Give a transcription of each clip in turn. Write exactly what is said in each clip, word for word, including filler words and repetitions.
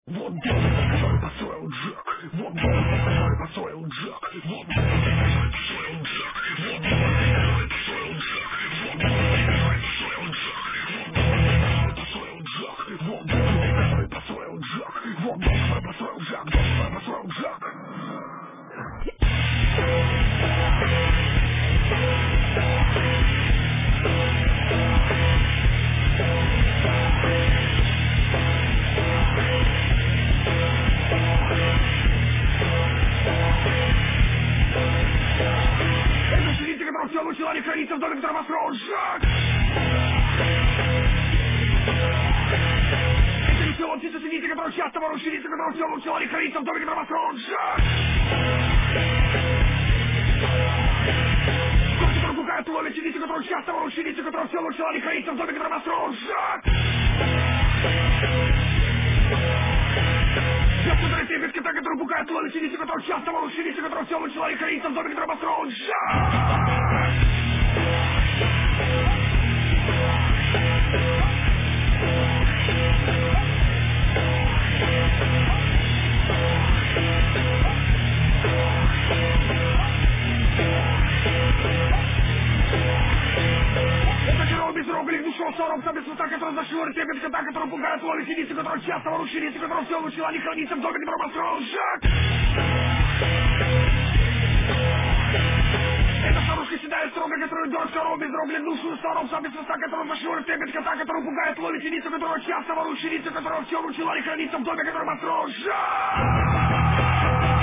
Вот дом, который построил Джек. Вот дом, который построил Джек. Вот дом, который построил Джек. Вот дом, который построил Джек. Вот дом, который построил Джек. Вот дом, который построил Джек. Вот дом, который построил Джек. Дом, который построил Джек. Это сидите, которого все научила не храниться в доме, который построил Джек. Это не село птица сидите, которого часто воруют, сидите, которого все научила не храниться в доме, который построил Джек. Который пугает, ловит, сидите, которого часто воруют, сидите, которого все научила не храниться в доме, который построил Джек. Я смотрю трепет кота, который пугает, ловит, сидите, которого часто воруют, сидите, которого все научила не храниться в доме, который построил Джек. Это герой без рога, лик душой, сорок, сам без хвоста, который зашивает трепет кота, который пугает, ловит, сидите, которого часто воруют, сидите, которого все научила не храниться в доме, который построил Джек. Это старушка седая строго, которую дорог коров без рог, лик душой, сорок, сам без хвоста, который зашивает трепет кота, который пугает, ловит, сидите, которого часто воруют, сидите, которого все научила не храниться в доме, который построил Джек.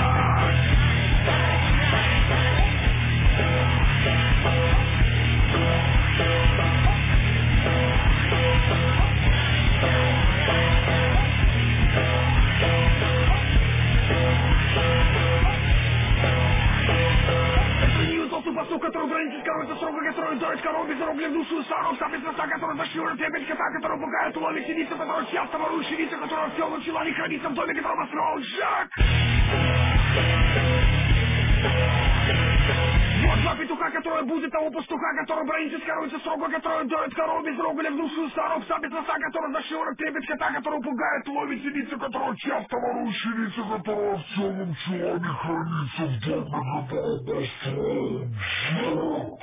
Посыл, который бронится, коровится срок, который дорог коров без рог, лик душу, сорок, сам без хвоста, который зашивает трепет кота, который пугает, ловит, сидится, которого часто ворует, сидится, которого все научила не храниться в доме, который построил Джек. Вот два петуха, которые будет того пастуха, который бронится, коровится срок, который дорог коров без рога, лик душу, сорок, сам без хвоста, который зашивает трепет кота, который пугает, ловит, сидится, которого часто ворует, сидится, которого все научила не храниться в доме, который построил Джек.